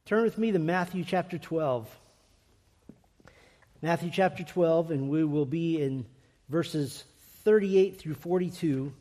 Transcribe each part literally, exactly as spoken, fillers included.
Turn with me to Matthew chapter twelve. Matthew chapter twelve, and we will be in verses thirty-eight through forty-two.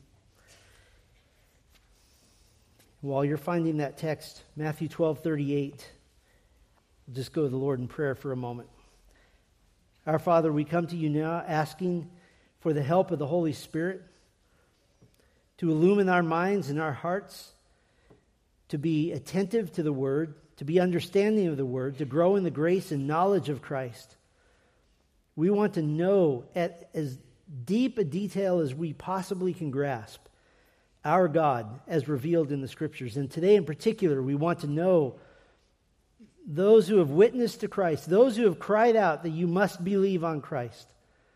While you're finding that text, Matthew twelve, thirty-eight, we'll just go to the Lord in prayer for a moment. Our Father, we come to you now asking for the help of the Holy Spirit to illumine our minds and our hearts, to be attentive to the Word, to be understanding of the Word, to grow in the grace and knowledge of Christ. We want to know at as deep a detail as we possibly can grasp our God as revealed in the Scriptures. And today in particular, we want to know those who have witnessed to Christ, those who have cried out that you must believe on Christ.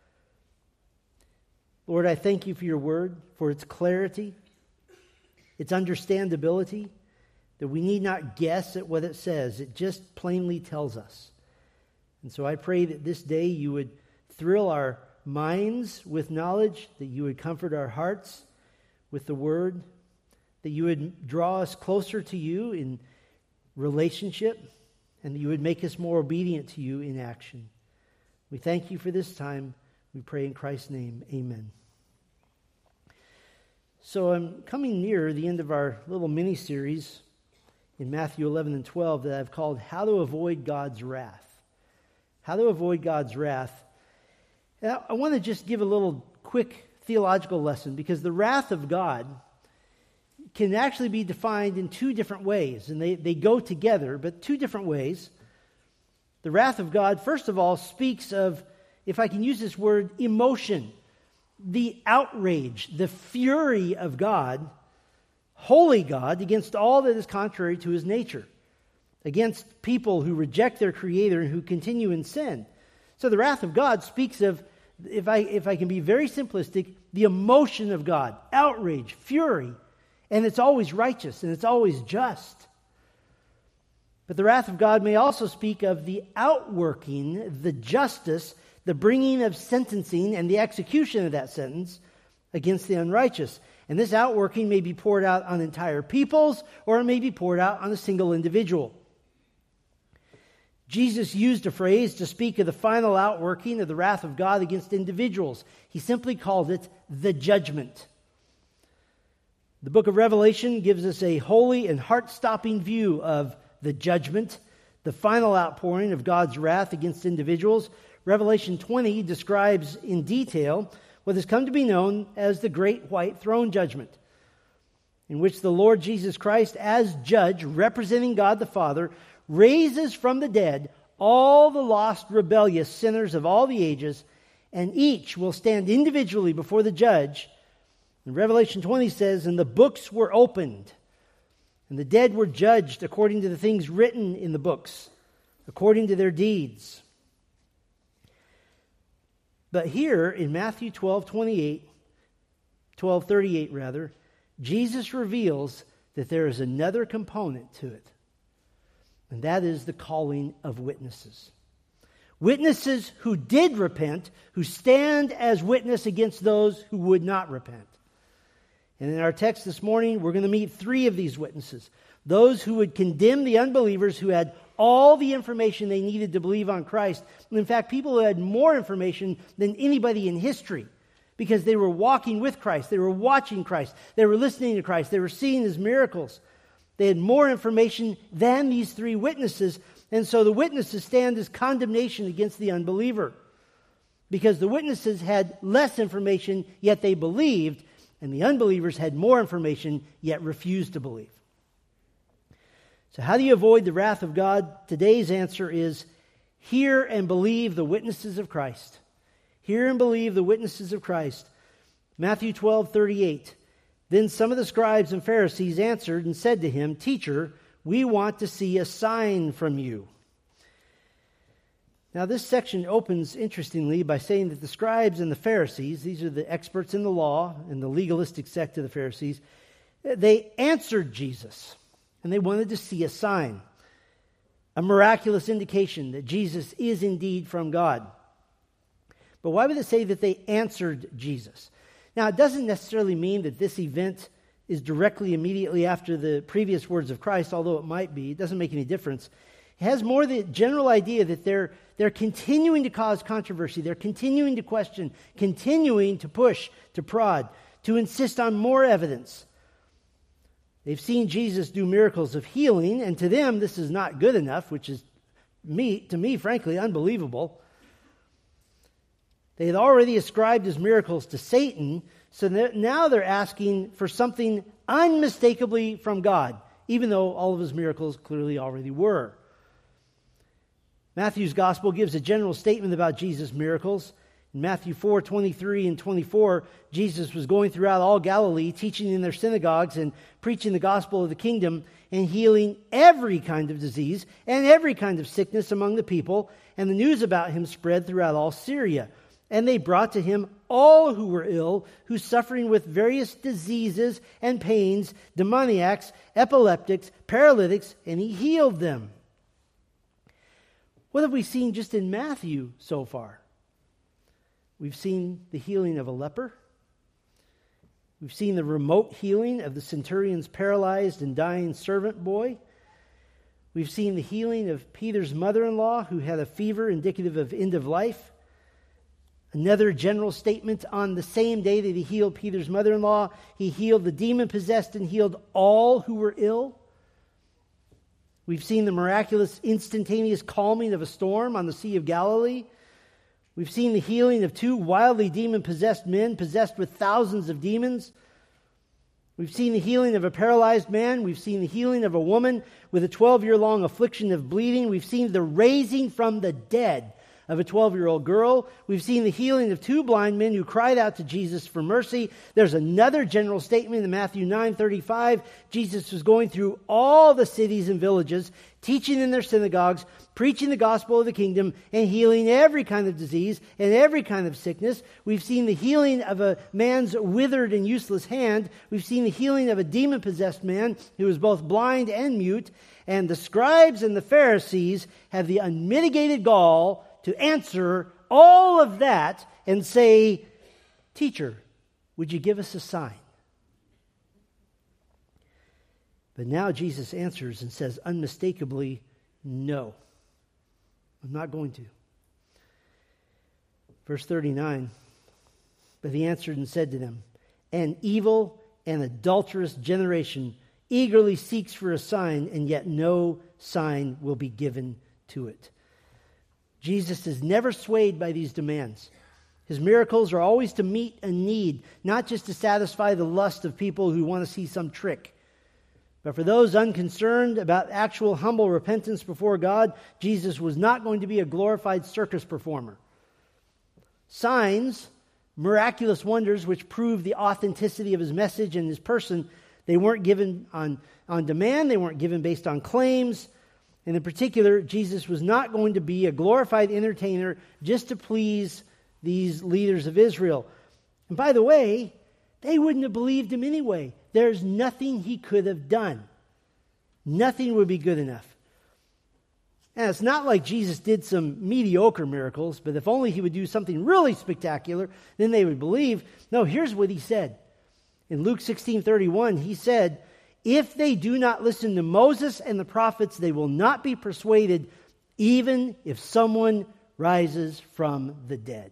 Lord, I thank you for your word, for its clarity, its understandability, that we need not guess at what it says. It just plainly tells us. And so I pray that this day you would thrill our minds with knowledge, that you would comfort our hearts with the word, that you would draw us closer to you in relationship, and that you would make us more obedient to you in action. We thank you for this time. We pray in Christ's name. Amen. So I'm coming near the end of our little mini-series in Matthew eleven and twelve that I've called How to Avoid God's Wrath. How to Avoid God's Wrath. And I want to just give a little quick theological lesson, because the wrath of God can actually be defined in two different ways, and they, they go together, but two different ways. The wrath of God, first of all, speaks of, if I can use this word, emotion, the outrage, the fury of God, holy God, against all that is contrary to his nature, against people who reject their Creator and who continue in sin. So the wrath of God speaks of, if I if I can be very simplistic, the emotion of God, outrage, fury, and it's always righteous and it's always just. But the wrath of God may also speak of the outworking, the justice, the bringing of sentencing and the execution of that sentence against the unrighteous. And this outworking may be poured out on entire peoples, or it may be poured out on a single individual. Jesus used a phrase to speak of the final outworking of the wrath of God against individuals. He simply called it the judgment. The book of Revelation gives us a holy and heart-stopping view of the judgment, the final outpouring of God's wrath against individuals. Revelation twenty describes in detail what has come to be known as the Great White Throne Judgment, in which the Lord Jesus Christ, as judge, representing God the Father, raises from the dead all the lost, rebellious sinners of all the ages, and each will stand individually before the judge. And Revelation twenty says, and the books were opened, and the dead were judged according to the things written in the books, according to their deeds. But here in Matthew twelve twenty-eight, twelve thirty-eight rather, Jesus reveals that there is another component to it. And that is the calling of witnesses. Witnesses who did repent, who stand as witness against those who would not repent. And in our text this morning, we're going to meet three of these witnesses. Those who would condemn the unbelievers who had all the information they needed to believe on Christ. And in fact, people who had more information than anybody in history, because they were walking with Christ, they were watching Christ, they were listening to Christ, they were seeing his miracles. They had more information than these three witnesses, and so the witnesses stand as condemnation against the unbeliever, because the witnesses had less information, yet they believed, and the unbelievers had more information, yet refused to believe. So how do you avoid the wrath of God? Today's answer is, hear and believe the witnesses of Christ. Hear and believe the witnesses of Christ. Matthew twelve thirty-eight. Then some of the scribes and Pharisees answered and said to him, Teacher, we want to see a sign from you. Now this section opens, interestingly, by saying that the scribes and the Pharisees, these are the experts in the law and the legalistic sect of the Pharisees, they answered Jesus, and they wanted to see a sign, a miraculous indication that Jesus is indeed from God. But why would it say that they answered Jesus? Now, it doesn't necessarily mean that this event is directly immediately after the previous words of Christ, although it might be. It doesn't make any difference. It has more the general idea that they're, they're continuing to cause controversy. They're continuing to question, continuing to push, to prod, to insist on more evidence. They've seen Jesus do miracles of healing, and to them this is not good enough, which is, me, to me, frankly, unbelievable. They had already ascribed his miracles to Satan, so now they're asking for something unmistakably from God, even though all of his miracles clearly already were. Matthew's gospel gives a general statement about Jesus' miracles. In Matthew four, twenty-three and twenty-four, Jesus was going throughout all Galilee, teaching in their synagogues and preaching the gospel of the kingdom and healing every kind of disease and every kind of sickness among the people. And the news about him spread throughout all Syria. And they brought to him all who were ill, who suffering with various diseases and pains, demoniacs, epileptics, paralytics, and he healed them. What have we seen just in Matthew so far? We've seen the healing of a leper. We've seen the remote healing of the centurion's paralyzed and dying servant boy. We've seen the healing of Peter's mother-in-law who had a fever indicative of end of life. Another general statement: on the same day that he healed Peter's mother-in-law, he healed the demon-possessed and healed all who were ill. We've seen the miraculous instantaneous calming of a storm on the Sea of Galilee. We've seen the healing of two wildly demon-possessed men possessed with thousands of demons. We've seen the healing of a paralyzed man. We've seen the healing of a woman with a twelve-year-long affliction of bleeding. We've seen the raising from the dead of a twelve-year-old girl. We've seen the healing of two blind men who cried out to Jesus for mercy. There's another general statement in Matthew nine thirty-five. Jesus was going through all the cities and villages, teaching in their synagogues, preaching the gospel of the kingdom, and healing every kind of disease and every kind of sickness. We've seen the healing of a man's withered and useless hand. We've seen the healing of a demon-possessed man who was both blind and mute. And the scribes and the Pharisees have the unmitigated gall to answer all of that and say, "Teacher, would you give us a sign?" But now Jesus answers and says unmistakably, "No, I'm not going to." Verse thirty-nine, but he answered and said to them, "An evil and adulterous generation eagerly seeks for a sign, and yet no sign will be given to it." Jesus is never swayed by these demands. His miracles are always to meet a need, not just to satisfy the lust of people who want to see some trick. But for those unconcerned about actual humble repentance before God, Jesus was not going to be a glorified circus performer. Signs, miraculous wonders which prove the authenticity of his message and his person, they weren't given on, on demand, they weren't given based on claims. And in particular, Jesus was not going to be a glorified entertainer just to please these leaders of Israel. And by the way, they wouldn't have believed him anyway. There's nothing he could have done. Nothing would be good enough. And it's not like Jesus did some mediocre miracles, but if only he would do something really spectacular, then they would believe. No, here's what he said. In Luke sixteen thirty-one, he said, "If they do not listen to Moses and the prophets, they will not be persuaded, even if someone rises from the dead."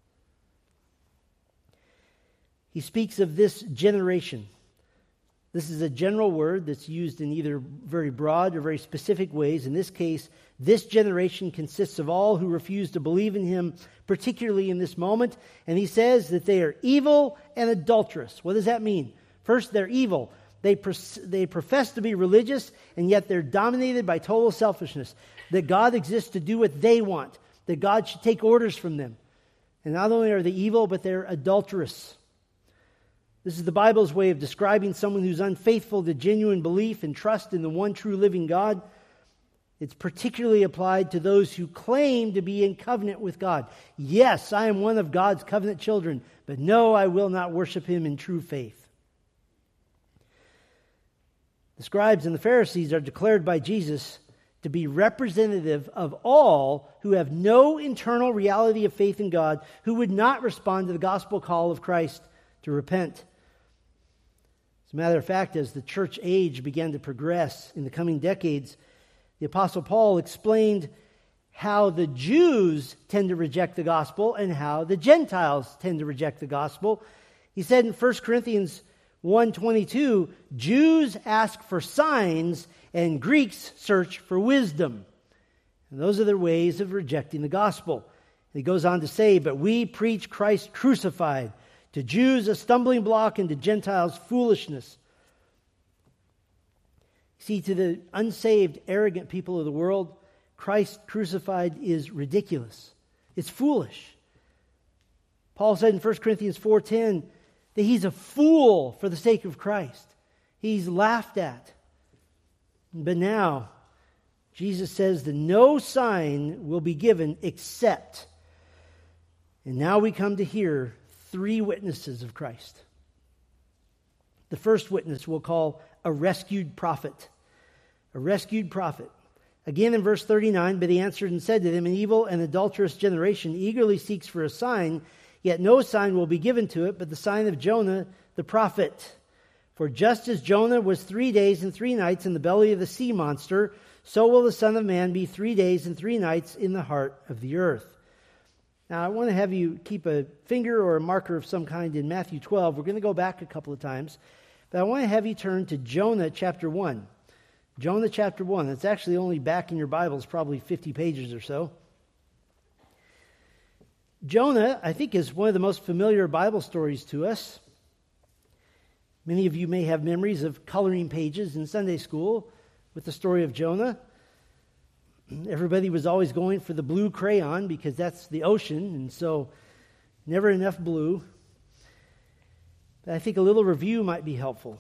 He speaks of this generation. This is a general word that's used in either very broad or very specific ways. In this case, this generation consists of all who refuse to believe in him, particularly in this moment. And he says that they are evil and adulterous. What does that mean? First, they're evil. They, pres- they profess to be religious, and yet they're dominated by total selfishness. That God exists to do what they want. That God should take orders from them. And not only are they evil, but they're adulterous. This is the Bible's way of describing someone who's unfaithful to genuine belief and trust in the one true living God. It's particularly applied to those who claim to be in covenant with God. Yes, I am one of God's covenant children, but no, I will not worship him in true faith. The scribes and the Pharisees are declared by Jesus to be representative of all who have no internal reality of faith in God, who would not respond to the gospel call of Christ to repent. As a matter of fact, as the church age began to progress in the coming decades, The Apostle Paul explained how the Jews tend to reject the gospel and how the Gentiles tend to reject the gospel. He said in First Corinthians one twenty-two, Jews ask for signs and Greeks search for wisdom. And those are their ways of rejecting the gospel. And he goes on to say, but we preach Christ crucified, to Jews a stumbling block and to Gentiles foolishness. See, to the unsaved, arrogant people of the world, Christ crucified is ridiculous. It's foolish. Paul said in First Corinthians four ten that he's a fool for the sake of Christ. He's laughed at. But now, Jesus says that no sign will be given except. And now we come to hear three witnesses of Christ. The first witness we'll call a rescued prophet. A rescued prophet. Again in verse thirty-nine, but he answered and said to them, an evil and adulterous generation eagerly seeks for a sign, yet no sign will be given to it but the sign of Jonah the prophet. For just as Jonah was three days and three nights in the belly of the sea monster, so will the Son of Man be three days and three nights in the heart of the earth. Now, I want to have you keep a finger or a marker of some kind in Matthew twelve. We're going to go back a couple of times. But I want to have you turn to Jonah chapter one. Jonah chapter one. It's actually only back in your Bibles, probably fifty pages or so. Jonah, I think, is one of the most familiar Bible stories to us. Many of you may have memories of coloring pages in Sunday school with the story of Jonah. Everybody was always going for the blue crayon because that's the ocean, and so never enough blue. But I think a little review might be helpful.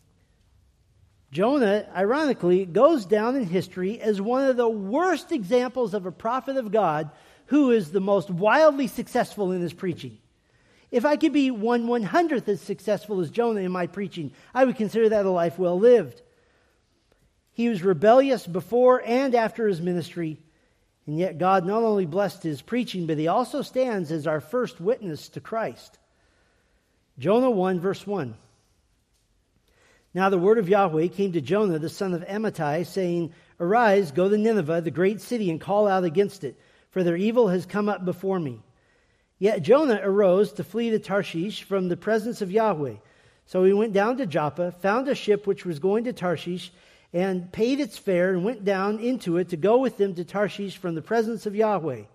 Jonah, ironically, goes down in history as one of the worst examples of a prophet of God who is the most wildly successful in his preaching. If I could be one one-hundredth as successful as Jonah in my preaching, I would consider that a life well lived. He was rebellious before and after his ministry, and yet God not only blessed his preaching, but he also stands as our first witness to Christ. Jonah one, verse one. Now the word of Yahweh came to Jonah, the son of Amittai, saying, arise, go to Nineveh, the great city, and call out against it, for their evil has come up before me. Yet Jonah arose to flee to Tarshish from the presence of Yahweh. So he went down to Joppa, found a ship which was going to Tarshish, and paid its fare, and went down into it to go with them to Tarshish from the presence of Yahweh.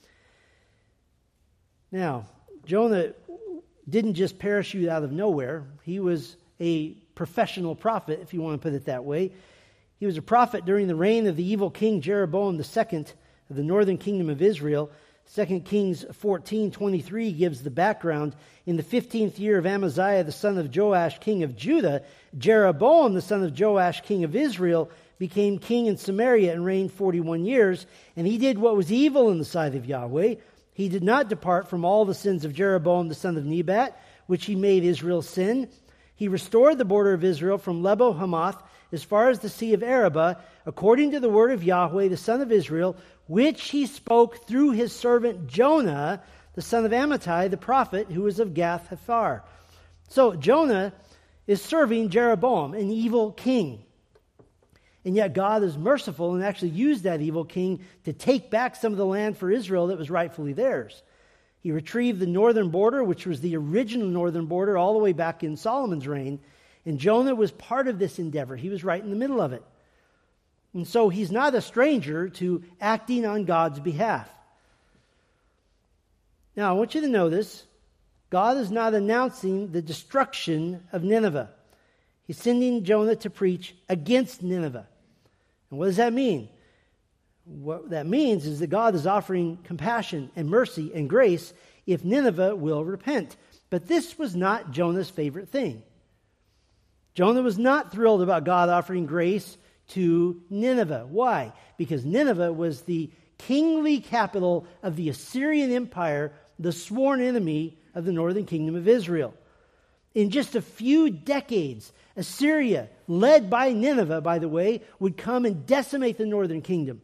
Now, Jonah didn't just parachute out of nowhere. He was a professional prophet, if you want to put it that way. He was a prophet during the reign of the evil king Jeroboam the second of the northern kingdom of Israel. Second Kings fourteen twenty-three gives the background. In the fifteenth year of Amaziah, the son of Joash, king of Judah, Jeroboam, the son of Joash, king of Israel, became king in Samaria and reigned forty-one years. And he did what was evil in the sight of Yahweh. He did not depart from all the sins of Jeroboam, the son of Nebat, which he made Israel sin. He restored the border of Israel from Lebo Hamath as far as the sea of Arabah, according to the word of Yahweh, the son of Israel, which he spoke through his servant Jonah, the son of Amittai, the prophet, who was of Gath Hephar. So Jonah is serving Jeroboam, an evil king. And yet God is merciful and actually used that evil king to take back some of the land for Israel that was rightfully theirs. He retrieved the northern border, which was the original northern border all the way back in Solomon's reign. And Jonah was part of this endeavor. He was right in the middle of it. And so he's not a stranger to acting on God's behalf. Now, I want you to know this. God is not announcing the destruction of Nineveh. He's sending Jonah to preach against Nineveh. And what does that mean? What that means is that God is offering compassion and mercy and grace if Nineveh will repent. But this was not Jonah's favorite thing. Jonah was not thrilled about God offering grace to Nineveh. Why? Because Nineveh was the kingly capital of the Assyrian Empire, the sworn enemy of the northern kingdom of Israel. In just a few decades, Assyria, led by Nineveh, by the way, would come and decimate the northern kingdom.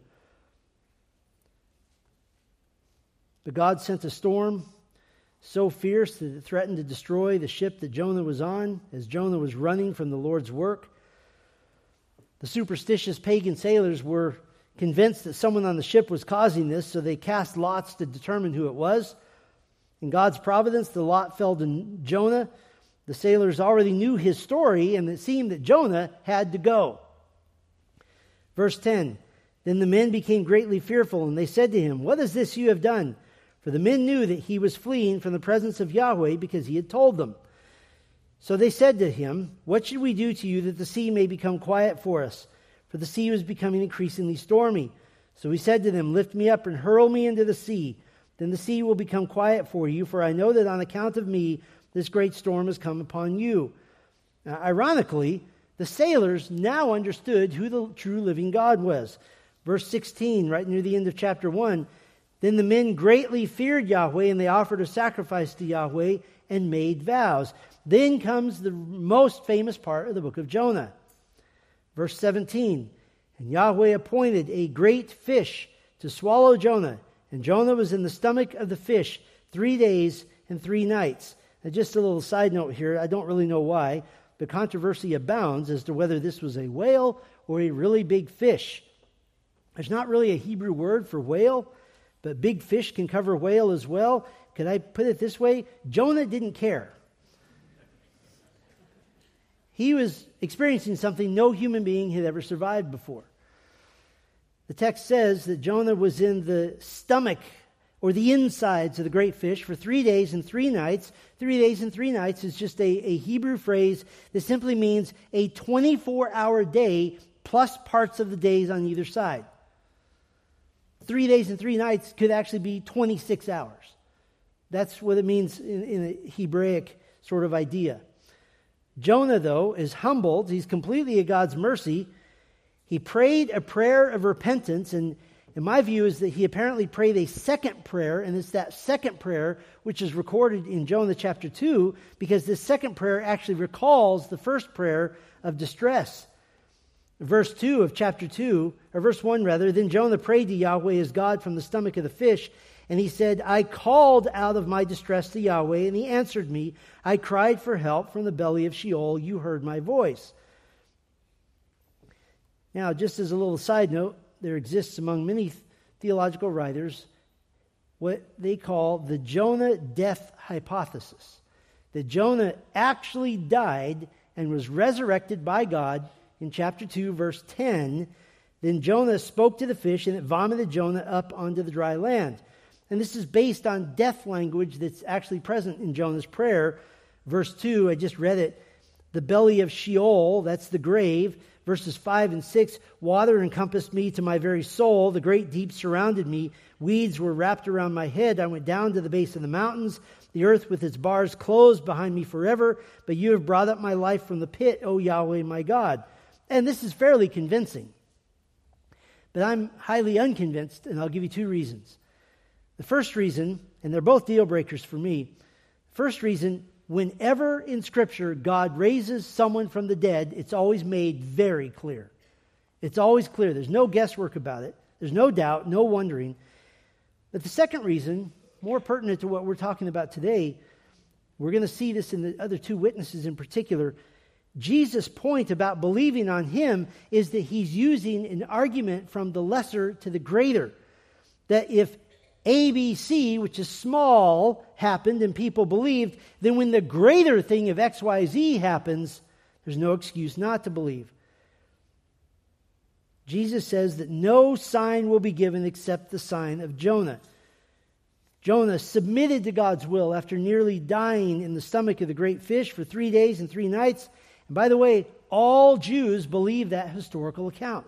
But God sent a storm so fierce that it threatened to destroy the ship that Jonah was on as Jonah was running from the Lord's work. The superstitious pagan sailors were convinced that someone on the ship was causing this, so they cast lots to determine who it was. In God's providence, the lot fell to Jonah. The sailors already knew his story, and it seemed that Jonah had to go. Verse ten, then the men became greatly fearful, and they said to him, what is this you have done? For the men knew that he was fleeing from the presence of Yahweh because he had told them. So they said to him, what should we do to you that the sea may become quiet for us? For the sea was becoming increasingly stormy. So he said to them, lift me up and hurl me into the sea. Then the sea will become quiet for you, for I know that on account of me this great storm has come upon you. Now, ironically, the sailors now understood who the true living God was. Verse sixteen, right near the end of chapter one, then the men greatly feared Yahweh, and they offered a sacrifice to Yahweh and made vows. Then comes the most famous part of the book of Jonah. Verse seventeen, and Yahweh appointed a great fish to swallow Jonah, and Jonah was in the stomach of the fish three days and three nights. Now, just a little side note here, I don't really know why. The controversy abounds as to whether this was a whale or a really big fish. There's not really a Hebrew word for whale, but big fish can cover whale as well. Could I put it this way? Jonah didn't care. He was experiencing something no human being had ever survived before. The text says that Jonah was in the stomach or the insides of the great fish for three days and three nights. Three days and three nights is just a, a Hebrew phrase that simply means a twenty-four hour day plus parts of the days on either side. Three days and three nights could actually be twenty-six hours. That's what it means in, in a Hebraic sort of idea. Jonah, though, is humbled. He's completely at God's mercy. He prayed a prayer of repentance, and in my view is that he apparently prayed a second prayer, and it's that second prayer which is recorded in Jonah chapter two, because this second prayer actually recalls the first prayer of distress. Verse two of chapter two, or verse one rather, then Jonah prayed to Yahweh his God from the stomach of the fish, and he said, I called out of my distress to Yahweh, and he answered me. I cried for help from the belly of Sheol. You heard my voice. Now, just as a little side note, there exists among many theological writers what they call the Jonah death hypothesis. That Jonah actually died and was resurrected by God in chapter two, verse ten. Then Jonah spoke to the fish, and it vomited Jonah up onto the dry land. And this is based on death language that's actually present in Jonah's prayer. Verse two, I just read it. The belly of Sheol, that's the grave. Verses five and six, water encompassed me to my very soul. The great deep surrounded me. Weeds were wrapped around my head. I went down to the base of the mountains. The earth with its bars closed behind me forever. But you have brought up my life from the pit, O Yahweh, my God. And this is fairly convincing. But I'm highly unconvinced, and I'll give you two reasons. The first reason, and they're both deal breakers for me. First reason, whenever in Scripture God raises someone from the dead, it's always made very clear. It's always clear. There's no guesswork about it. There's no doubt, no wondering. But the second reason, more pertinent to what we're talking about today, we're going to see this in the other two witnesses in particular. Jesus' point about believing on him is that he's using an argument from the lesser to the greater. That if A B C, which is small, happened and people believed, then when the greater thing of X Y Z happens, there's no excuse not to believe. Jesus says that no sign will be given except the sign of Jonah. Jonah submitted to God's will after nearly dying in the stomach of the great fish for three days and three nights. And by the way, all Jews believe that historical account.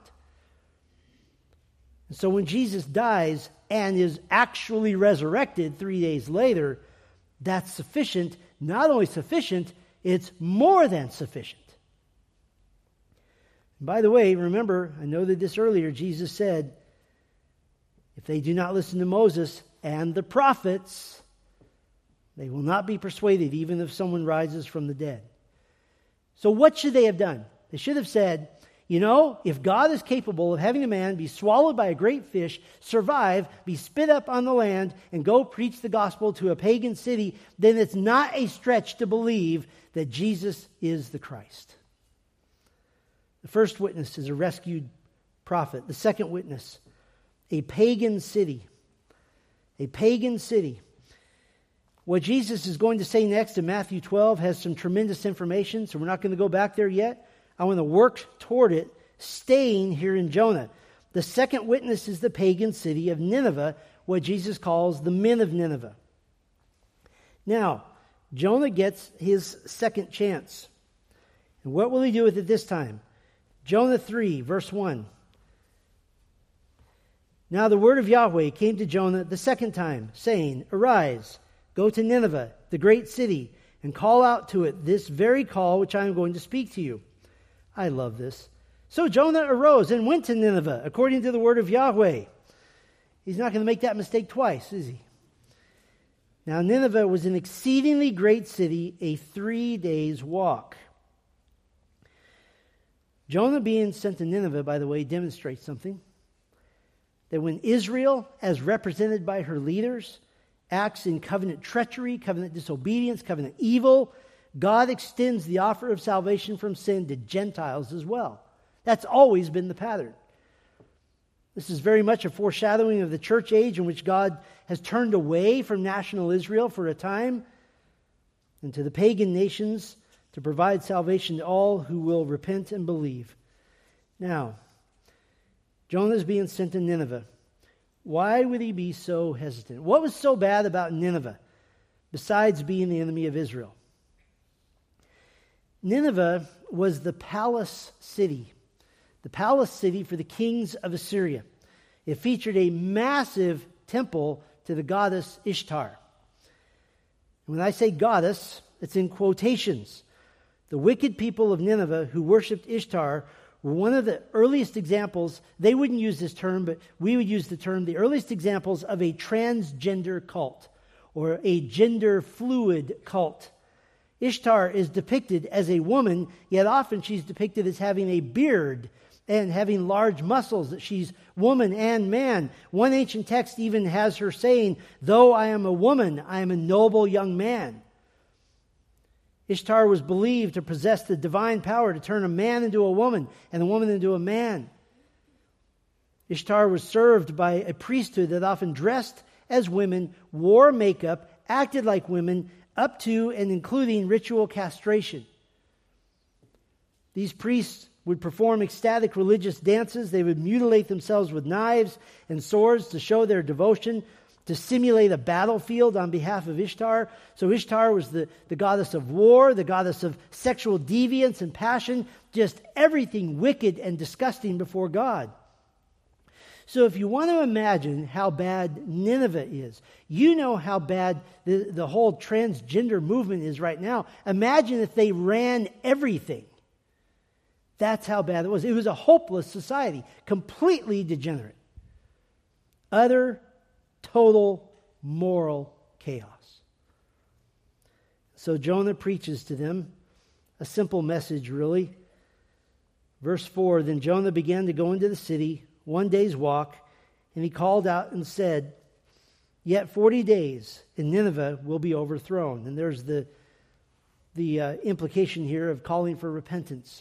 And so when Jesus dies and is actually resurrected three days later, that's sufficient. Not only sufficient, it's more than sufficient. And by the way, remember, I noted this earlier, Jesus said, if they do not listen to Moses and the prophets, they will not be persuaded, even if someone rises from the dead. So what should they have done? They should have said, you know, if God is capable of having a man be swallowed by a great fish, survive, be spit up on the land, and go preach the gospel to a pagan city, then it's not a stretch to believe that Jesus is the Christ. The first witness is a rescued prophet, the second witness, a pagan city. A pagan city. What Jesus is going to say next in Matthew twelve has some tremendous information, so we're not going to go back there yet. I want to work toward it, staying here in Jonah. The second witness is the pagan city of Nineveh, what Jesus calls the men of Nineveh. Now, Jonah gets his second chance. And what will he do with it this time? Jonah three, verse one. Now the word of Yahweh came to Jonah the second time, saying, Arise, go to Nineveh, the great city, and call out to it this very call which I am going to speak to you. I love this. So Jonah arose and went to Nineveh, according to the word of Yahweh. He's not going to make that mistake twice, is he? Now Nineveh was an exceedingly great city, a three days walk. Jonah being sent to Nineveh, by the way, demonstrates something. That when Israel, as represented by her leaders, acts in covenant treachery, covenant disobedience, covenant evil, God extends the offer of salvation from sin to Gentiles as well. That's always been the pattern. This is very much a foreshadowing of the church age in which God has turned away from national Israel for a time and to the pagan nations to provide salvation to all who will repent and believe. Now, Jonah is being sent to Nineveh. Why would he be so hesitant? What was so bad about Nineveh besides being the enemy of Israel? Nineveh was the palace city, the palace city for the kings of Assyria. It featured a massive temple to the goddess Ishtar. When I say goddess, it's in quotations. The wicked people of Nineveh who worshipped Ishtar were one of the earliest examples. They wouldn't use this term, but we would use the term, the earliest examples of a transgender cult or a gender fluid cult. Ishtar is depicted as a woman, yet often she's depicted as having a beard and having large muscles, that she's woman and man. One ancient text even has her saying, though I am a woman, I am a noble young man. Ishtar was believed to possess the divine power to turn a man into a woman and a woman into a man. Ishtar was served by a priesthood that often dressed as women, wore makeup, acted like women, up to and including ritual castration. These priests would perform ecstatic religious dances. They would mutilate themselves with knives and swords to show their devotion, to simulate a battlefield on behalf of Ishtar. So Ishtar was the, the goddess of war, the goddess of sexual deviance and passion, just everything wicked and disgusting before God. So if you want to imagine how bad Nineveh is, you know how bad the, the whole transgender movement is right now. Imagine if they ran everything. That's how bad it was. It was a hopeless society, completely degenerate. Utter total moral chaos. So Jonah preaches to them a simple message, really. Verse four, then Jonah began to go into the city, one day's walk, and he called out and said, yet forty days, and Nineveh will be overthrown. And there's the, the uh, implication here of calling for repentance.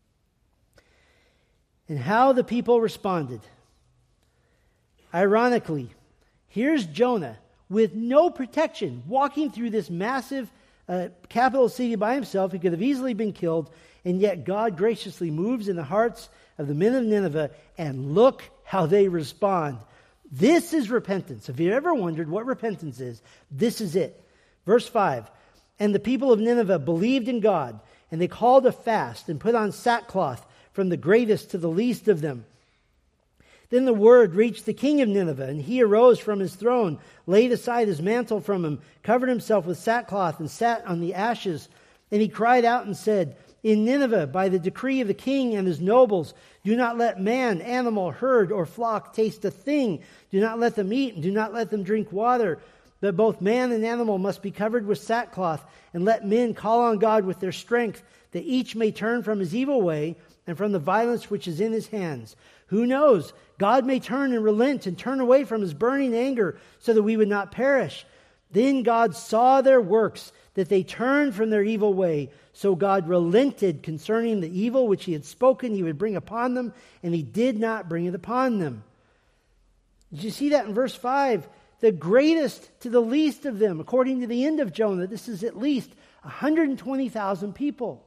And how the people responded. Ironically, here's Jonah with no protection, walking through this massive uh, capital city by himself. He could have easily been killed, and yet God graciously moves in the hearts of the men of Nineveh, and look how they respond. This is repentance. If you ever wondered what repentance is, this is it. Verse five, and the people of Nineveh believed in God, and they called a fast and put on sackcloth from the greatest to the least of them. Then the word reached the king of Nineveh, and he arose from his throne, laid aside his mantle from him, covered himself with sackcloth, and sat on the ashes. And he cried out and said, in Nineveh, by the decree of the king and his nobles, do not let man, animal, herd, or flock taste a thing. Do not let them eat, and do not let them drink water. But both man and animal must be covered with sackcloth, and let men call on God with their strength, that each may turn from his evil way and from the violence which is in his hands. Who knows? God may turn and relent and turn away from his burning anger so that we would not perish. Then God saw their works, that they turned from their evil way. So God relented concerning the evil which he had spoken he would bring upon them, and he did not bring it upon them. Did you see that in verse five? The greatest to the least of them, according to the end of Jonah. This is at least one hundred twenty thousand people.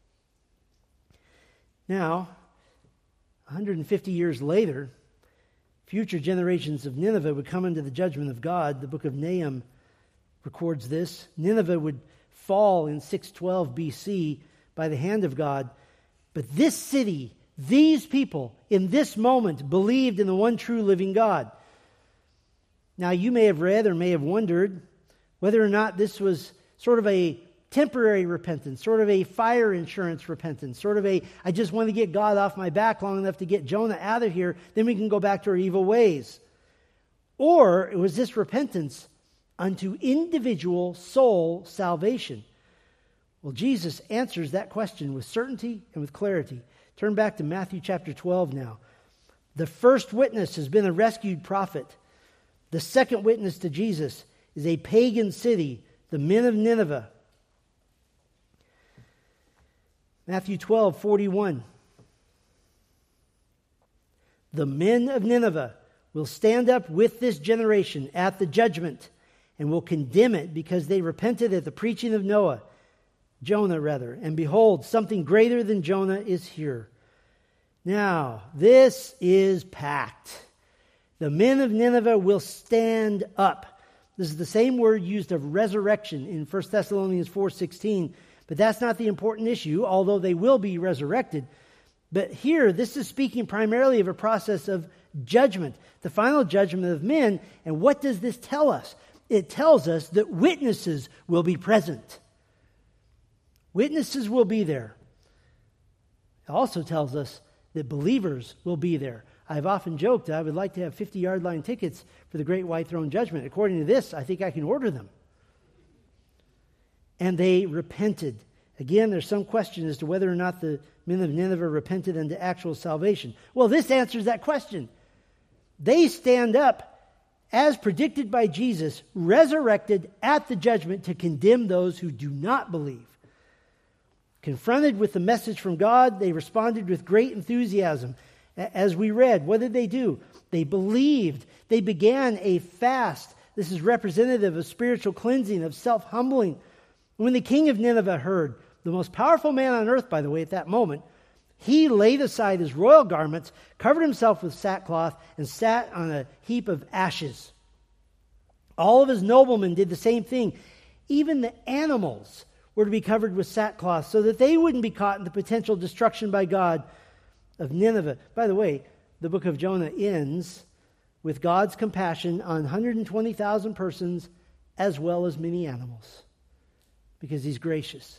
Now, one hundred fifty years later, future generations of Nineveh would come into the judgment of God. The book of Nahum records this. Nineveh would fall in six twelve B C by the hand of God. But this city, these people, in this moment, believed in the one true living God. Now, you may have read or may have wondered whether or not this was sort of a temporary repentance, sort of a fire insurance repentance, sort of a, I just want to get God off my back long enough to get Jonah out of here, then we can go back to our evil ways. Or it was this repentance unto individual soul salvation. Well, Jesus answers that question with certainty and with clarity. Turn back to Matthew chapter twelve now. The first witness has been a rescued prophet. The second witness to Jesus is a pagan city, the men of Nineveh. Matthew twelve forty-one. The men of Nineveh will stand up with this generation at the judgment and will condemn it because they repented at the preaching of Noah, Jonah rather. And behold, something greater than Jonah is here. Now, this is packed. The men of Nineveh will stand up. This is the same word used of resurrection in First Thessalonians four sixteen. But that's not the important issue, although they will be resurrected. But here, this is speaking primarily of a process of judgment, the final judgment of men. And what does this tell us? It tells us that witnesses will be present. Witnesses will be there. It also tells us that believers will be there. I've often joked that I would like to have fifty-yard line tickets for the Great White Throne Judgment. According to this, I think I can order them. And they repented. Again, there's some question as to whether or not the men of Nineveh repented unto actual salvation. Well, this answers that question. They stand up, as predicted by Jesus, resurrected at the judgment to condemn those who do not believe. Confronted with the message from God, they responded with great enthusiasm. As we read, what did they do? They believed. They began a fast. This is representative of spiritual cleansing, of self-humbling. When the king of Nineveh heard, the most powerful man on earth, by the way, at that moment, he laid aside his royal garments, covered himself with sackcloth, and sat on a heap of ashes. All of his noblemen did the same thing. Even the animals were to be covered with sackcloth so that they wouldn't be caught in the potential destruction by God of Nineveh. By the way, the book of Jonah ends with God's compassion on one hundred twenty thousand persons as well as many animals, because he's gracious.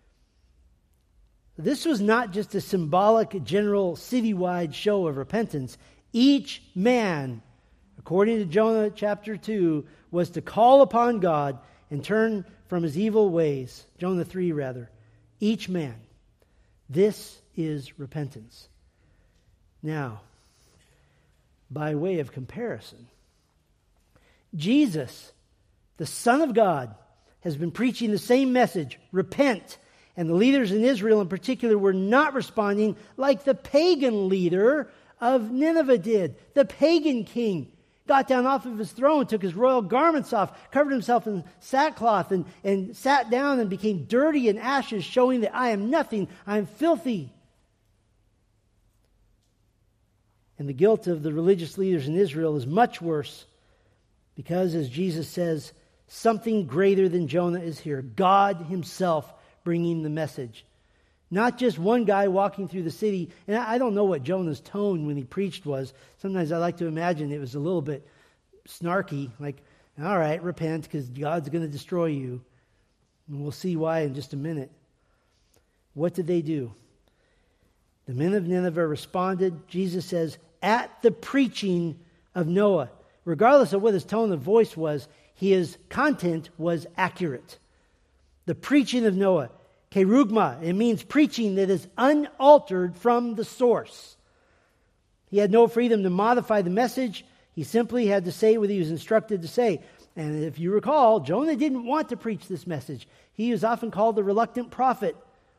This was not just a symbolic, general, citywide show of repentance. Each man, according to Jonah chapter two, was to call upon God and turn from his evil ways. Jonah three, rather. Each man. This is repentance. Now, by way of comparison, Jesus, the Son of God, has been preaching the same message, repent. And the leaders in Israel in particular were not responding like the pagan leader of Nineveh did. The pagan king got down off of his throne, took his royal garments off, covered himself in sackcloth, and, and sat down and became dirty in ashes, showing that I am nothing, I am filthy. And the guilt of the religious leaders in Israel is much worse because, as Jesus says, something greater than Jonah is here. God himself bringing the message. Not just one guy walking through the city. And I don't know what Jonah's tone when he preached was. Sometimes I like to imagine it was a little bit snarky. Like, all right, repent because God's going to destroy you. And we'll see why in just a minute. What did they do? The men of Nineveh responded, Jesus says, at the preaching of Noah. Regardless of what his tone of voice was, his content was accurate. The preaching of Noah. Kerugma, it means preaching that is unaltered from the source. He had no freedom to modify the message. He simply had to say what he was instructed to say. And if you recall, Jonah didn't want to preach this message. He is often called the reluctant prophet.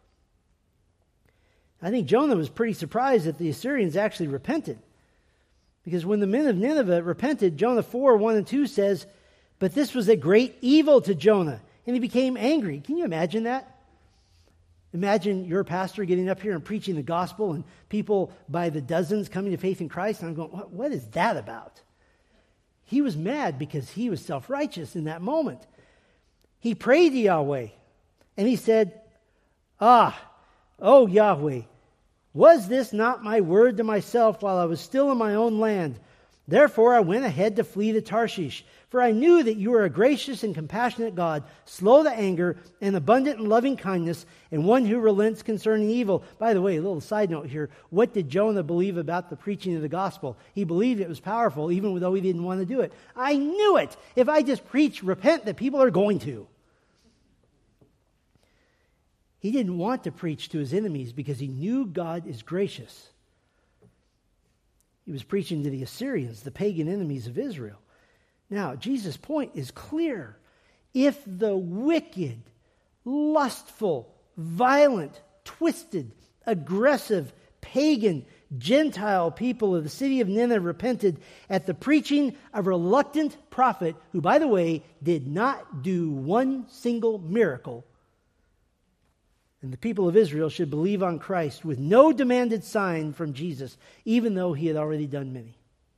I think Jonah was pretty surprised that the Assyrians actually repented. Because when the men of Nineveh repented, Jonah four, one and two says, "But this was a great evil to Jonah, and he became angry." Can you imagine that? Imagine your pastor getting up here and preaching the gospel and people by the dozens coming to faith in Christ. And I'm going, what, what is that about? He was mad because he was self-righteous in that moment. He prayed to Yahweh, and he said, "Ah, oh Yahweh, was this not my word to myself while I was still in my own land? Therefore I went ahead to flee to Tarshish, for I knew that you are a gracious and compassionate God, slow to anger and abundant in loving kindness, and one who relents concerning evil." By the way, a little side note here. What did Jonah believe about the preaching of the gospel? He believed it was powerful, even though he didn't want to do it. I knew it. If I just preach, repent, that people are going to. He didn't want to preach to his enemies because he knew God is gracious. He was preaching to the Assyrians, the pagan enemies of Israel. Now, Jesus' point is clear. If the wicked, lustful, violent, twisted, aggressive, pagan, Gentile people of the city of Nineveh repented at the preaching of a reluctant prophet who, by the way, did not do one single miracle, and the people of Israel should believe on Christ with no demanded sign from Jesus, even though he had already done many.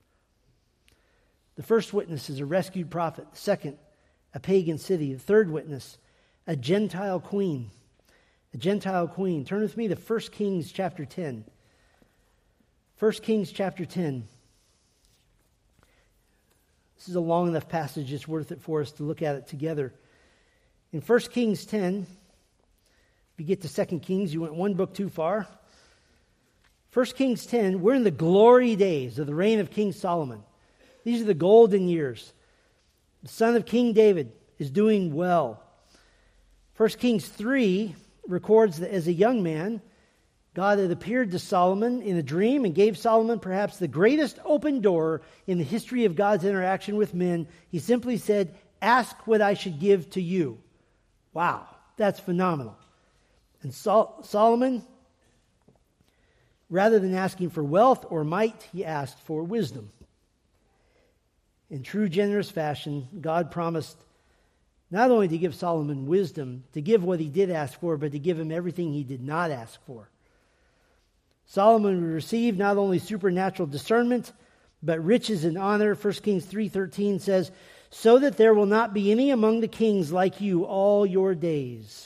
The first witness is a rescued prophet. The second, a pagan city. The third witness, a Gentile queen. A Gentile queen. Turn with me to First Kings chapter ten. First Kings chapter ten. This is a long enough passage, it's worth it for us to look at it together. In First Kings ten, if you get to Second Kings, you went one book too far. First Kings ten, we're in the glory days of the reign of King Solomon. These are the golden years. The son of King David is doing well. First Kings three records that as a young man, God had appeared to Solomon in a dream and gave Solomon perhaps the greatest open door in the history of God's interaction with men. He simply said, "Ask what I should give to you." Wow, that's phenomenal. And Sol- Solomon, rather than asking for wealth or might, he asked for wisdom. In true generous fashion, God promised not only to give Solomon wisdom, to give what he did ask for, but to give him everything he did not ask for. Solomon would receive not only supernatural discernment, but riches and honor. First Kings three thirteen says, "So that there will not be any among the kings like you all your days."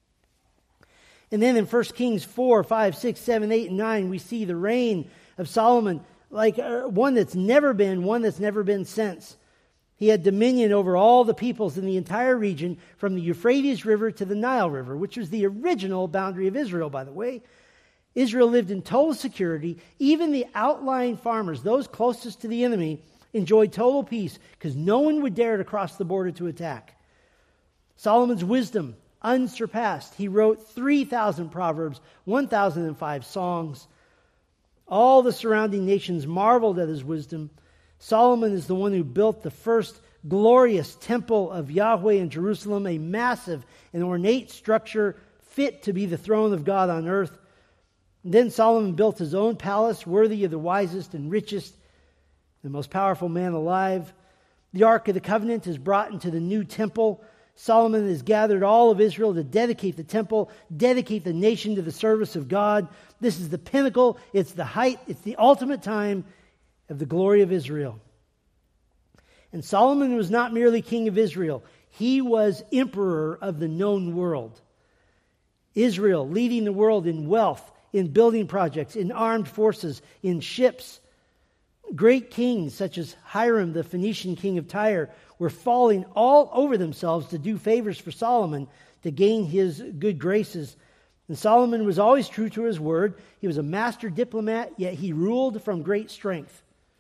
And then in First Kings four, five, six, seven, eight, and nine, we see the reign of Solomon like one that's never been, one that's never been since. He had dominion over all the peoples in the entire region from the Euphrates River to the Nile River, which was the original boundary of Israel, by the way. Israel lived in total security. Even the outlying farmers, those closest to the enemy, enjoyed total peace because no one would dare to cross the border to attack. Solomon's wisdom, unsurpassed. He wrote three thousand proverbs, one thousand five songs. All the surrounding nations marveled at his wisdom. Solomon is the one who built the first glorious temple of Yahweh in Jerusalem, a massive and ornate structure fit to be the throne of God on earth. And then Solomon built his own palace, worthy of the wisest and richest, the most powerful man alive. The Ark of the Covenant is brought into the new temple. Solomon has gathered all of Israel to dedicate the temple, dedicate the nation to the service of God. This is the pinnacle, it's the height, it's the ultimate time of the glory of Israel. And Solomon was not merely king of Israel, he was emperor of the known world. Israel leading the world in wealth, in building projects, in armed forces, in ships. Great kings such as Hiram, the Phoenician king of Tyre, were falling all over themselves to do favors for Solomon to gain his good graces. And Solomon was always true to his word. He was a master diplomat, yet he ruled from great strength.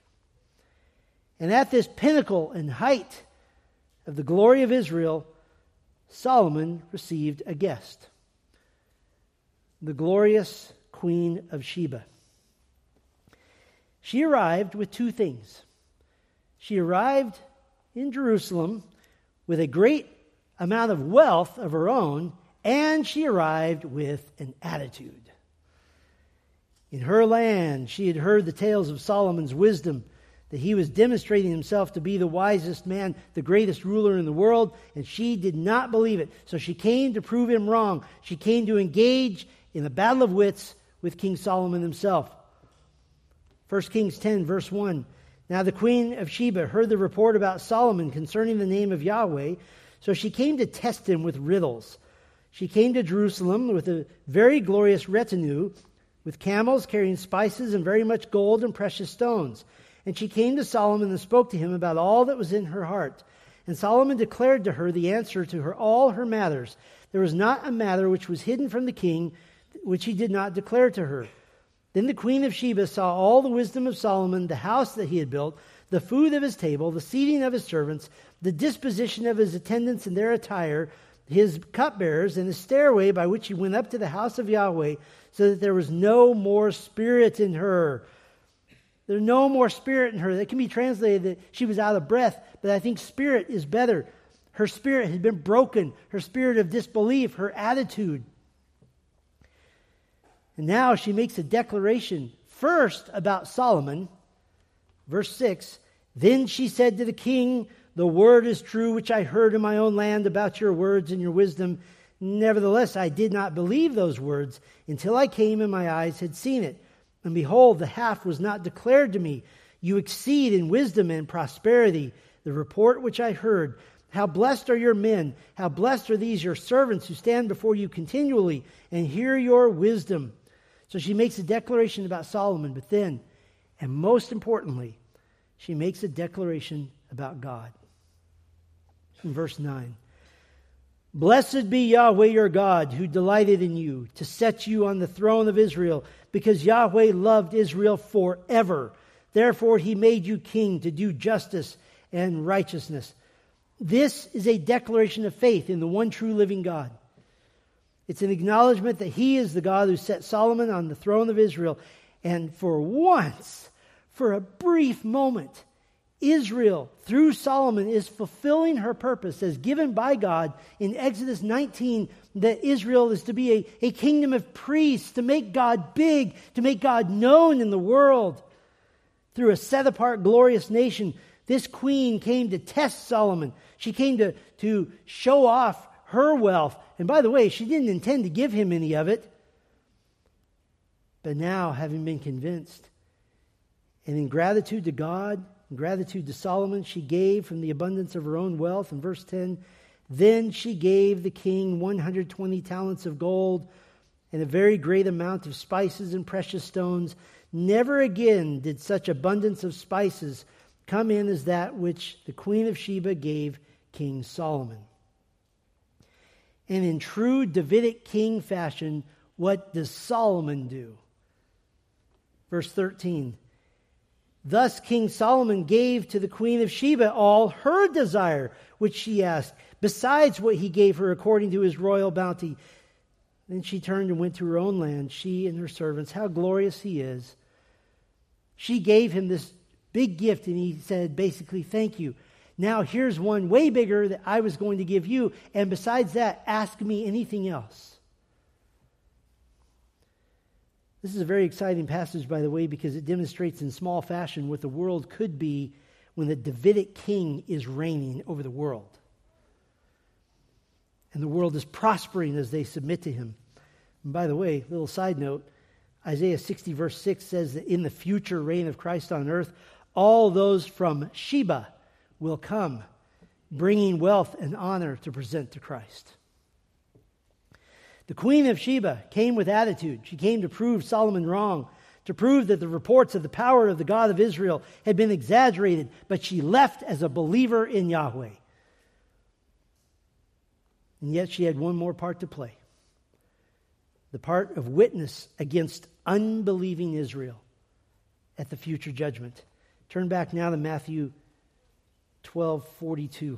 And at this pinnacle and height of the glory of Israel, Solomon received a guest, the glorious Queen of Sheba. She arrived with two things. She arrived in Jerusalem with a great amount of wealth of her own, and she arrived with an attitude. In her land, she had heard the tales of Solomon's wisdom, that he was demonstrating himself to be the wisest man, the greatest ruler in the world, and she did not believe it. So she came to prove him wrong. She came to engage in the battle of wits with King Solomon himself. First Kings ten, verse one. Now the queen of Sheba heard the report about Solomon concerning the name of Yahweh, so she came to test him with riddles. She came to Jerusalem with a very glorious retinue, with camels carrying spices and very much gold and precious stones. And she came to Solomon and spoke to him about all that was in her heart. And Solomon declared to her the answer to her all her matters. There was not a matter which was hidden from the king, which he did not declare to her. Then the queen of Sheba saw all the wisdom of Solomon, the house that he had built, the food of his table, the seating of his servants, the disposition of his attendants and their attire, his cupbearers, and the stairway by which he went up to the house of Yahweh, so that there was no more spirit in her. There's no more spirit in her. That can be translated that she was out of breath, but I think spirit is better. Her spirit had been broken, her spirit of disbelief, her attitude. And now she makes a declaration, first about Solomon. Verse six, then she said to the king, the word is true which I heard in my own land about your words and your wisdom. Nevertheless, I did not believe those words until I came and my eyes had seen it. And behold, the half was not declared to me. You exceed in wisdom and prosperity. The report which I heard, how blessed are your men, how blessed are these your servants who stand before you continually and hear your wisdom. So she makes a declaration about Solomon, but then, and most importantly, she makes a declaration about God. In verse nine, blessed be Yahweh your God, who delighted in you, to set you on the throne of Israel, because Yahweh loved Israel forever. Therefore he made you king to do justice and righteousness. This is a declaration of faith in the one true living God. It's an acknowledgement that he is the God who set Solomon on the throne of Israel. And for once, for a brief moment, Israel, through Solomon, is fulfilling her purpose as given by God in Exodus nineteen, that Israel is to be a, a kingdom of priests, to make God big, to make God known in the world. Through a set-apart, glorious nation, this queen came to test Solomon. She came to, to show off her wealth. And by the way, she didn't intend to give him any of it. But now, having been convinced, and in gratitude to God, in gratitude to Solomon, she gave from the abundance of her own wealth. In verse ten, then she gave the king one hundred twenty talents of gold and a very great amount of spices and precious stones. Never again did such abundance of spices come in as that which the queen of Sheba gave King Solomon. And in true Davidic king fashion, what does Solomon do? Verse thirteen. Thus King Solomon gave to the queen of Sheba all her desire, which she asked, besides what he gave her according to his royal bounty. Then she turned and went to her own land, she and her servants. How glorious he is. She gave him this big gift, and he said, basically, thank you. Now here's one way bigger that I was going to give you, and besides that, ask me anything else. This is a very exciting passage, by the way, because it demonstrates in small fashion what the world could be when the Davidic king is reigning over the world. And the world is prospering as they submit to him. And by the way, little side note, Isaiah sixty verse six says that in the future reign of Christ on earth, all those from Sheba will come, bringing wealth and honor to present to Christ. The queen of Sheba came with attitude. She came to prove Solomon wrong, to prove that the reports of the power of the God of Israel had been exaggerated, but she left as a believer in Yahweh. And yet she had one more part to play. The part of witness against unbelieving Israel at the future judgment. Turn back now to Matthew twelve forty-two.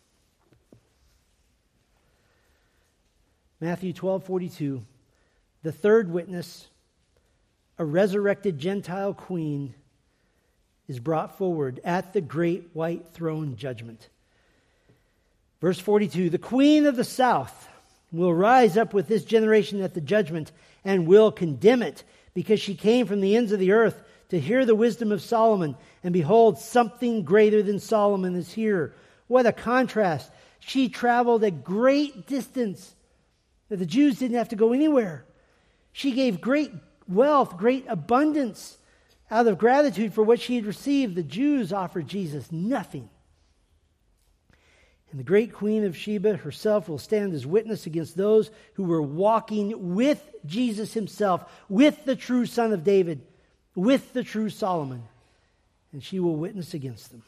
Matthew twelve forty-two. The third witness, a resurrected Gentile queen, is brought forward at the great white throne judgment. Verse forty-two, the queen of the south will rise up with this generation at the judgment and will condemn it, because she came from the ends of the earth to hear the wisdom of Solomon. And behold, something greater than Solomon is here. What a contrast. She traveled a great distance. The Jews didn't have to go anywhere. She gave great wealth, great abundance out of gratitude for what she had received. The Jews offered Jesus nothing. And the great queen of Sheba herself will stand as witness against those who were walking with Jesus himself, with the true Son of David, with the true Solomon. And she will witness against them.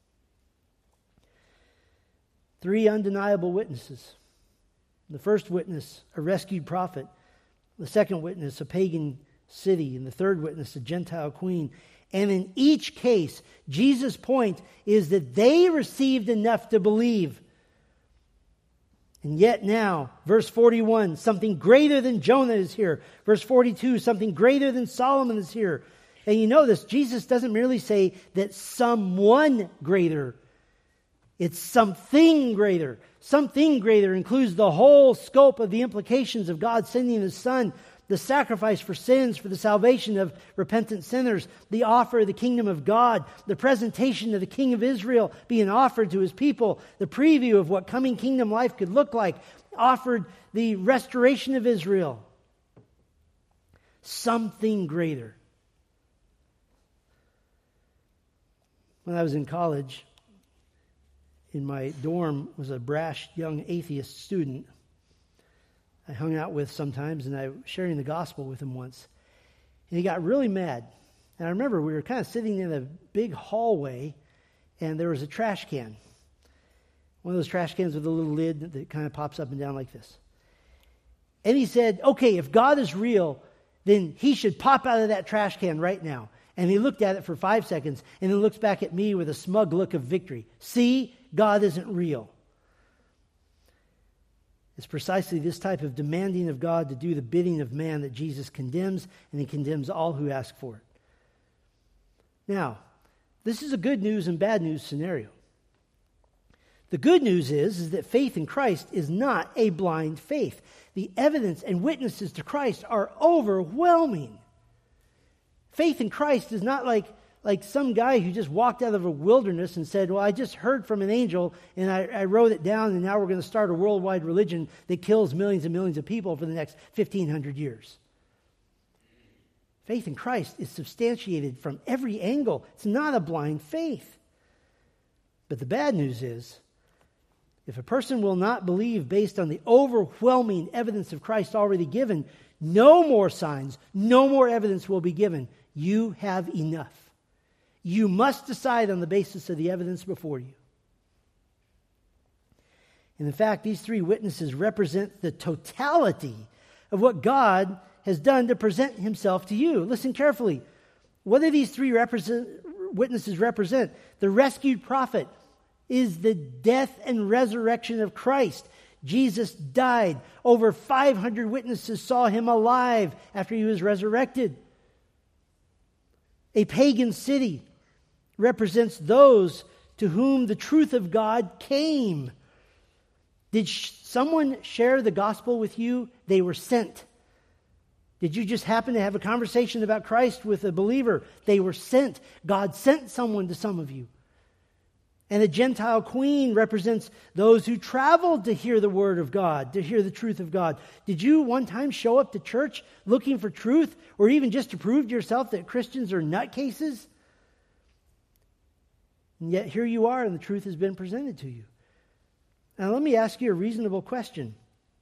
Three undeniable witnesses. The first witness, a rescued prophet. The second witness, a pagan city. And the third witness, a Gentile queen. And in each case, Jesus' point is that they received enough to believe. And yet now, verse forty-one, something greater than Jonah is here. Verse forty-two, something greater than Solomon is here. And you notice, Jesus doesn't merely say that someone greater. It's something greater. Something greater includes the whole scope of the implications of God sending His Son, the sacrifice for sins, for the salvation of repentant sinners, the offer of the kingdom of God, the presentation of the King of Israel being offered to His people, the preview of what coming kingdom life could look like, offered the restoration of Israel. Something greater. When I was in college, in my dorm was a brash young atheist student I hung out with sometimes, and I was sharing the gospel with him once. And he got really mad. And I remember we were kind of sitting in a big hallway, and there was a trash can. One of those trash cans with a little lid that, that kind of pops up and down like this. And he said, okay, if God is real, then He should pop out of that trash can right now. And he looked at it for five seconds, and then looks back at me with a smug look of victory. See, God isn't real. It's precisely this type of demanding of God to do the bidding of man that Jesus condemns, and He condemns all who ask for it. Now, this is a good news and bad news scenario. The good news is, is that faith in Christ is not a blind faith. The evidence and witnesses to Christ are overwhelming. Faith in Christ is not like Like some guy who just walked out of a wilderness and said, well, I just heard from an angel and I, I wrote it down, and now we're going to start a worldwide religion that kills millions and millions of people for the next fifteen hundred years. Faith in Christ is substantiated from every angle. It's not a blind faith. But the bad news is, if a person will not believe based on the overwhelming evidence of Christ already given, no more signs, no more evidence will be given. You have enough. You must decide on the basis of the evidence before you. And in fact, these three witnesses represent the totality of what God has done to present Himself to you. Listen carefully. What do these three represent, witnesses represent? The rescued prophet is the death and resurrection of Christ. Jesus died. Over five hundred witnesses saw Him alive after He was resurrected. A pagan city represents those to whom the truth of God came. Did sh- someone share the gospel with you? They were sent. Did you just happen to have a conversation about Christ with a believer? They were sent. God sent someone to some of you. And a Gentile queen represents those who traveled to hear the word of God, to hear the truth of God. Did you one time show up to church looking for truth, or even just to prove to yourself that Christians are nutcases? And yet here you are, and the truth has been presented to you. Now let me ask you a reasonable question.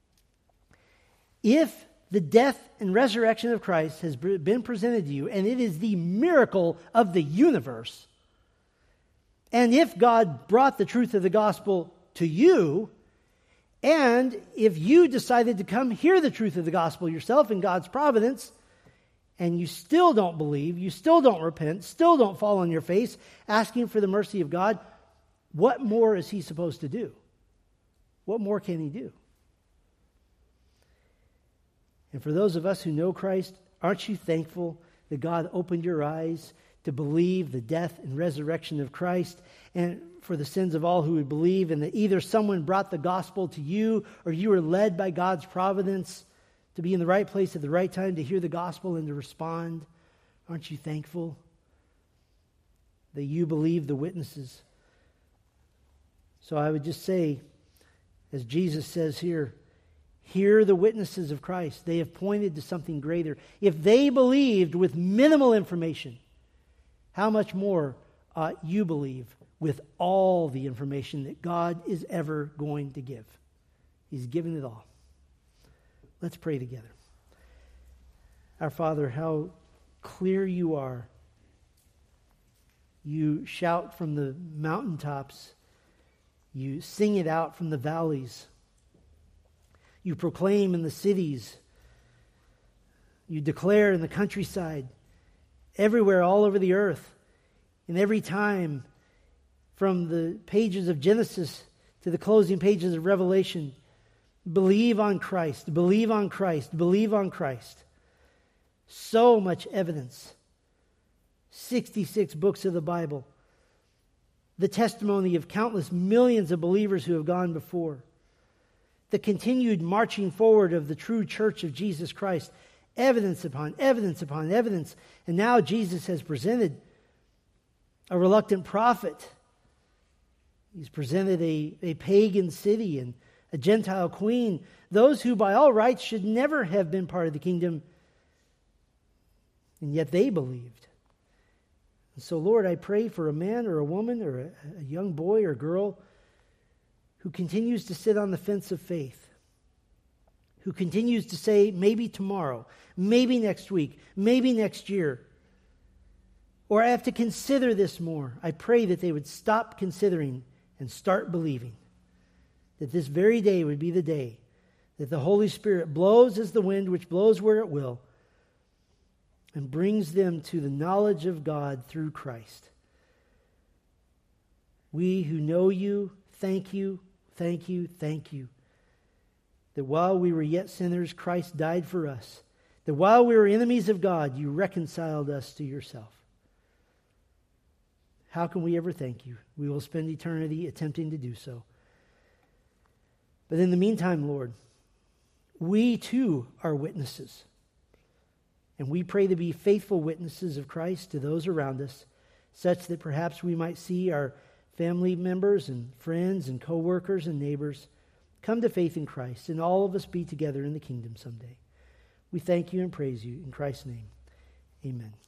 If the death and resurrection of Christ has been presented to you, and it is the miracle of the universe, and if God brought the truth of the gospel to you, and if you decided to come hear the truth of the gospel yourself in God's providence, and you still don't believe, you still don't repent, still don't fall on your face, asking for the mercy of God, what more is He supposed to do? What more can He do? And for those of us who know Christ, aren't you thankful that God opened your eyes to believe the death and resurrection of Christ, and for the sins of all who would believe, and that either someone brought the gospel to you or you were led by God's providence to be in the right place at the right time to hear the gospel and to respond. Aren't you thankful that you believe the witnesses? So I would just say, as Jesus says here, hear the witnesses of Christ. They have pointed to something greater. If they believed with minimal information, how much more ought you believe with all the information that God is ever going to give? He's given it all. Let's pray together. Our Father, how clear you are. You shout from the mountaintops. You sing it out from the valleys. You proclaim in the cities. You declare in the countryside, everywhere, all over the earth. And every time, from the pages of Genesis to the closing pages of Revelation, believe on Christ, believe on Christ, believe on Christ. So much evidence. sixty-six books of the Bible. The testimony of countless millions of believers who have gone before. The continued marching forward of the true church of Jesus Christ. Evidence upon evidence upon evidence. And now Jesus has presented a reluctant prophet. He's presented a, a pagan city and a Gentile queen. Those who by all rights should never have been part of the kingdom. And yet they believed. And so, Lord, I pray for a man or a woman or a, a young boy or girl who continues to sit on the fence of faith, who continues to say, maybe tomorrow, maybe next week, maybe next year, or I have to consider this more. I pray that they would stop considering and start believing, that this very day would be the day that the Holy Spirit blows as the wind which blows where it will, and brings them to the knowledge of God through Christ. We who know you, thank you, thank you, thank you, that while we were yet sinners, Christ died for us, that while we were enemies of God, you reconciled us to yourself. How can we ever thank you? We will spend eternity attempting to do so. But in the meantime, Lord, we too are witnesses. And we pray to be faithful witnesses of Christ to those around us, such that perhaps we might see our family members and friends and co-workers and neighbors come to faith in Christ, and all of us be together in the kingdom someday. We thank you and praise you in Christ's name. Amen.